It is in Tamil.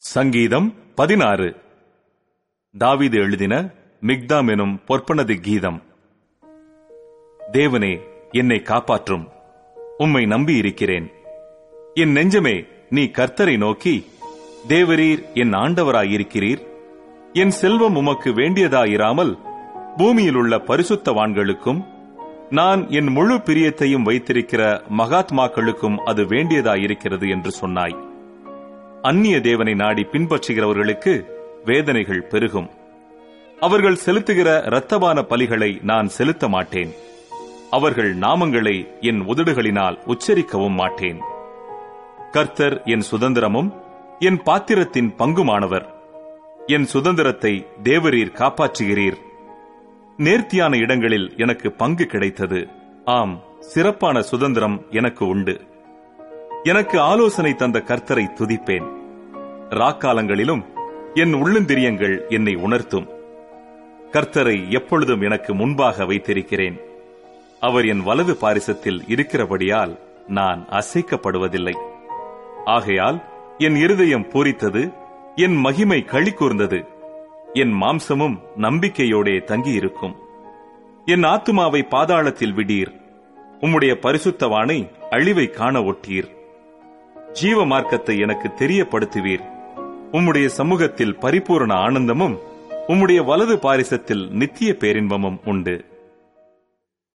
சங்கீதம் 16. தாவீது எழுதின மிக்தாம் எனும் பொற்பனது கீதம். தேவனே, என்னை காப்பாற்றும், உம்மை நம்பியிருக்கிறேன். என் நெஞ்சமே, நீ கர்த்தரை நோக்கி, தேவரீர் என் ஆண்டவராயிருக்கிறீர். என் செல்வம் உமக்கு வேண்டியதாயிராமல் பூமியில் உள்ள பரிசுத்தவான்களுக்கும் நான் என் முழு பிரியத்தையும் வைத்திருக்கிற மகாத்மாக்களுக்கும் அது வேண்டியதாயிருக்கிறது என்று சொன்னாய். அந்நிய தேவனை நாடி பின்பற்றுகிறவர்களுக்கு வேதனைகள் பெருகும். அவர்கள் செலுத்துகிற இரத்தபான பலிகளை நான் செலுத்த மாட்டேன். அவர்கள் நாமங்களை என் உதடுகளினால் உச்சரிக்கவும் மாட்டேன். கர்த்தர் என் சுதந்திரமும் என் பாத்திரத்தின் பங்குமானவர். என் சுதந்திரத்தை தேவரீர் காப்பாற்றுகிறீர். நேர்த்தியான இடங்களில் எனக்கு பங்கு கிடைத்தது. ஆம், சிறப்பான சுதந்திரம் எனக்கு உண்டு. எனக்கு ஆலோசனை தந்த கர்த்தரை துதிப்பேன். ராக்காலங்களிலும் என் உள்ளந்திரியங்கள் என்னை உணர்த்தும். கர்த்தரை எப்பொழுதும் எனக்கு முன்பாக வைத்திருக்கிறேன். அவர் என் வலது பாரிசத்தில் இருக்கிறபடியால் நான் அசைக்கப்படுவதில்லை. ஆகையால் என் இருதயம் பூரித்தது, என் மகிமை களி கூர்ந்தது. என் மாம்சமும் நம்பிக்கையோடே தங்கியிருக்கும். என் ஆத்துமாவை பாதாளத்தில் விடீர். உம்முடைய பரிசுத்தவானை அழிவை காண ஒட்டீர். ஜீவ மார்க்கத்தை எனக்கு தெரியப்படுத்துவீர். உம்முடைய சமூகத்தில் பரிபூரண ஆனந்தமும் உம்முடைய வலது பாரிசத்தில் நித்திய பேரின்பமும் உண்டு.